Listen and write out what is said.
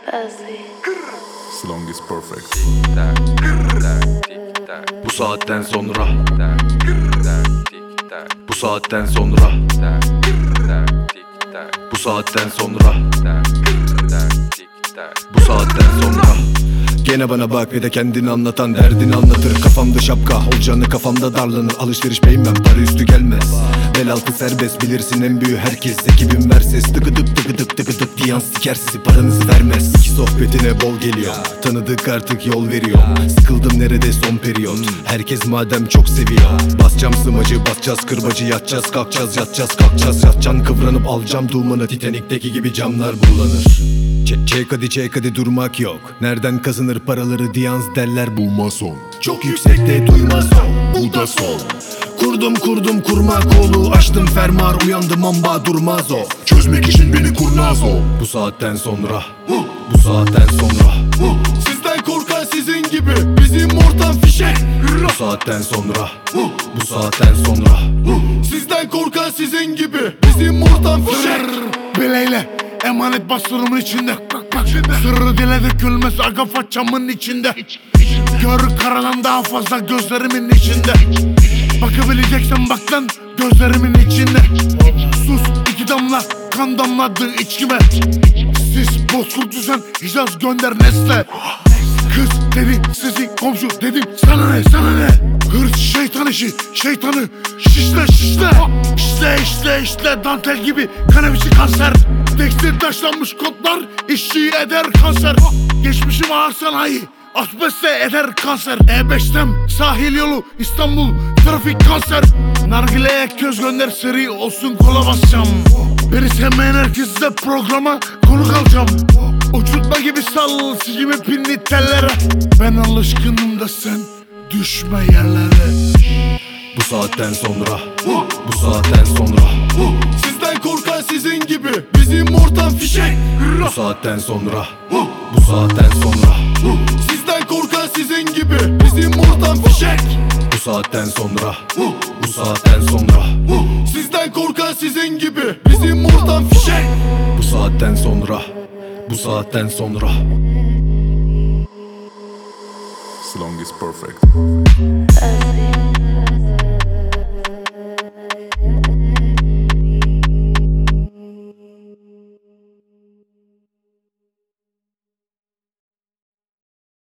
As long as perfect. Bu saatten sonra, bu saatten sonra, bu saatten sonra, bu saatten sonra. Gene bana bak ve de kendini anlatan derdini anlatır. Kafamda şapka olacağını kafamda darlanır. Alışveriş beğenmem, para üstü gelmez. Bel altı serbest, bilirsin en büyüğü herkes. Ekibim ver ses, tıkıdık tıkıdık tıkıdık diyen siker sizi, paranızı vermez. İki sohbetine bol geliyor, tanıdık artık yol veriyor. Sıkıldım nerede son periyot, herkes madem çok seviyor. Basacağım sımacı, basacağız kırbacı, yatacağız kalkacağız, yatacağız kalkacağız. Yatacaksın kıvranıp alacağım dumanı, Titanik'teki gibi camlar bulanır. Çek hadi durmak yok. Nereden kazanır paraları diyans derler, bu mason. Çok yüksekte duymaz o, bu da son. Kurdum kurma kolu, açtım fermuar, uyandım amba durmaz o. Çözmek için beni kurnaz o. Bu saatten sonra, bu saatten sonra, Sizden korkan sizin gibi, bizim ortam fişek. bu saatten sonra, bu saatten sonra, Sizden korkan sizin gibi, bizim ortam fişek. Bileyle emanet bastırımın içinde. Sırrı dile dökülmez aga façamın içinde. Gör karadan daha fazla gözlerimin içinde. Bakabileceksen bak lan gözlerimin içinde. Sus, iki damla kan damladı içkime. Siz bozkurt düzen Hicaz gönder Nesle. Kız dedi sizi komşu dedim sana ne sana ne. Hırs şeytan işi şeytanı şişle şişle. İşte dantel gibi kanabisi kanser. Tekstil taşlanmış kodlar işçiyi eder kanser. Geçmişim ağır sanayi asbeste eder kanser. E5'tem sahil yolu İstanbul trafik kanser. Nargile'ye göz gönder seri olsun kola basacağım. Beni sevmeyen herkesle programa konuk alacağım. Uçurtma gibi sal silgimi pinli tellere. Ben alışkınım da sen düşme yerlere. bu saatten sonra, bu saatten sonra, Sizden korkan sizin gibi, bizim ortam fişek. bu saatten sonra, bu saatten sonra, Sizden korkan sizin gibi, bizim ortam fişek. bu saatten sonra, bu saatten sonra, Sizden korkan sizin gibi, bizim ortam fişek. bu saatten sonra, bu saatten sonra. As long as perfect. As